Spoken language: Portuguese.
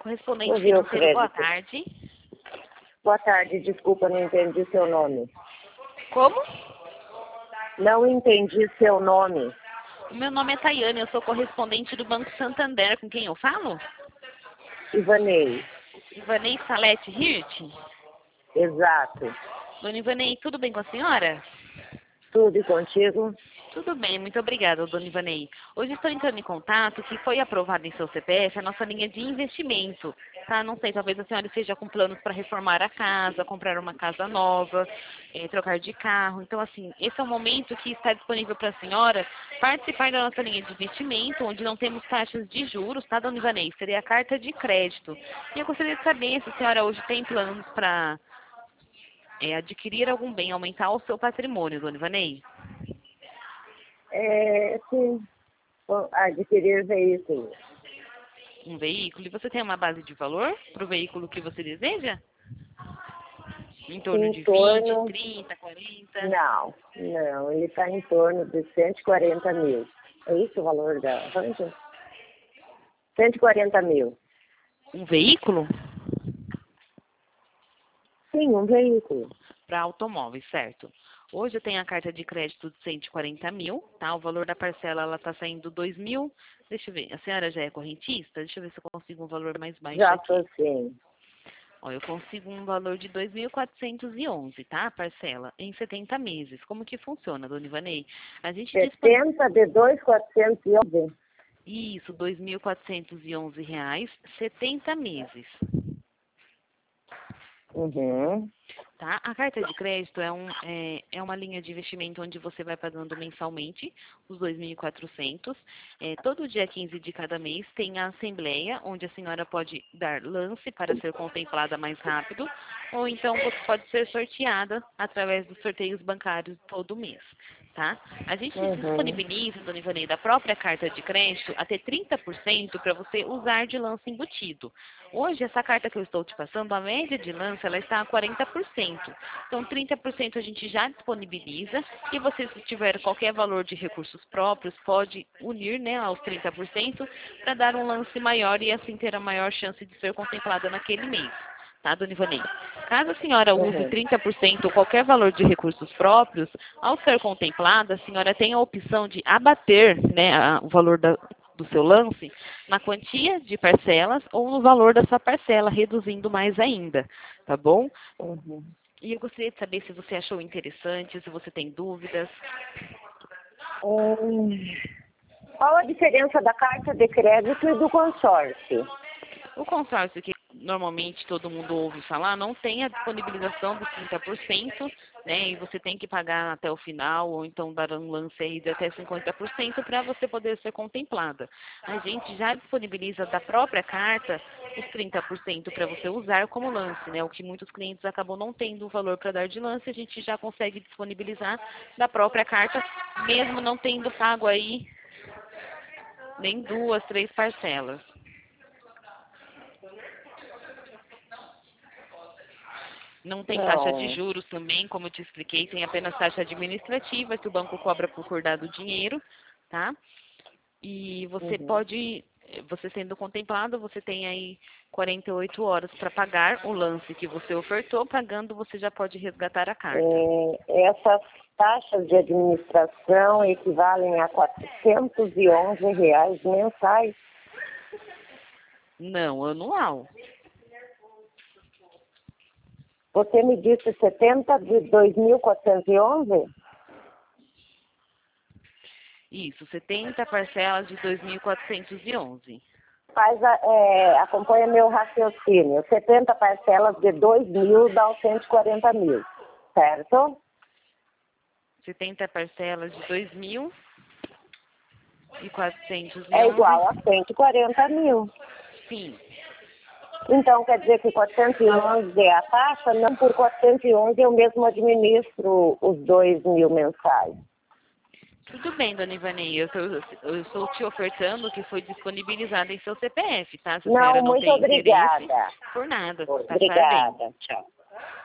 Correspondente Ouvi o financeiro, boa crédito. tarde. Boa tarde, desculpa, não entendi seu nome. Como? Não entendi seu nome. O meu nome é Tayane, eu sou correspondente do Banco Santander. Com quem eu falo? Ivanei. Ivanei Salete Hirt. Exato. Dona Ivanei, tudo bem com a senhora? Tudo e contigo? Tudo bem, muito obrigada, dona Ivanei. Hoje estou entrando em contato que foi aprovada em seu CPF a nossa linha de investimento, tá? Não sei, talvez a senhora esteja com planos para reformar a casa, comprar uma casa nova, trocar de carro. Então, assim, esse é o momento que está disponível para a senhora participar da nossa linha de investimento, onde não temos taxas de juros, tá, dona Ivanei? Seria a carta de crédito. E eu gostaria de saber se a senhora hoje tem planos para adquirir algum bem, aumentar o seu patrimônio, dona Ivanei. Sim. Adquirir veículo. Um veículo? E você tem uma base de valor para o veículo que você deseja? Em torno Em de 20, torno... 30, 40? Não, ele está em torno de 140 mil. É isso o valor da Hunter? 140 mil. Um veículo? Sim, um veículo. Para automóveis, certo. Hoje eu tenho a carta de crédito de 140 mil, tá? O valor da parcela, ela tá saindo 2 mil. Deixa eu ver, a senhora já é correntista? Deixa eu ver se eu consigo um valor mais baixo Já aqui. estou sim. Ó, eu consigo um valor de 2.411, tá? A parcela, em 70 meses. Como que funciona, dona Ivanei? A gente dispõe... 70 de 2.411. Isso, R$ 2.411, 70 meses. Uhum. Tá? A carta de crédito é uma linha de investimento onde você vai pagando mensalmente os 2.400. Todo dia 15 de cada mês tem a assembleia, onde a senhora pode dar lance para ser contemplada mais rápido, ou então você pode ser sorteada através dos sorteios bancários todo mês. Tá? A gente Uhum. disponibiliza, dona Ivanei, da própria carta de crédito até 30% para você usar de lance embutido. Hoje, essa carta que eu estou te passando, a média de lance, ela está a 40%. Então, 30% a gente já disponibiliza e você, se tiver qualquer valor de recursos próprios, pode unir, né, aos 30% para dar um lance maior e assim ter a maior chance de ser contemplada naquele mês. Tá, dona Ivanei? Caso a senhora use Uhum. 30% ou qualquer valor de recursos próprios, ao ser contemplada, a senhora tem a opção de abater, né, o valor do seu lance na quantia de parcelas ou no valor da sua parcela, reduzindo mais ainda, tá bom? Uhum. E eu gostaria de saber se você achou interessante, se você tem dúvidas. Hum. Qual a diferença da carta de crédito e do consórcio? O consórcio, que normalmente todo mundo ouve falar, não tem a disponibilização dos 30%, né? E você tem que pagar até o final, ou então dar um lance aí de até 50% para você poder ser contemplada. A gente já disponibiliza da própria carta os 30% para você usar como lance, né? O que muitos clientes acabam não tendo o valor para dar de lance, a gente já consegue disponibilizar da própria carta, mesmo não tendo pago aí nem 2, 3 parcelas. Não tem taxa de Não. juros também, como eu te expliquei, tem apenas taxa administrativa que o banco cobra por acordar do dinheiro, tá? E Uhum. você sendo contemplado, você tem aí 48 horas para pagar o lance que você ofertou, pagando você já pode resgatar a carta. Essas taxas de administração equivalem a R$ 411 mensais. Não, anual. Você me disse 70 de 2.411? Isso, 70 parcelas de 2.411. Acompanha meu raciocínio. 70 parcelas de 2.000 dá os 140 mil, certo? 70 parcelas de 2.411. É igual a 140 mil. Sim. Então, quer dizer que 411 é a taxa? Não, por 411 eu mesmo administro os 2.000 mensais. Tudo bem, dona Ivanei, eu estou te ofertando o que foi disponibilizado em seu CPF, tá? Se a Não, senhora não muito tem interesse, obrigada. por nada, tá? Parabéns. Obrigada. Tchau.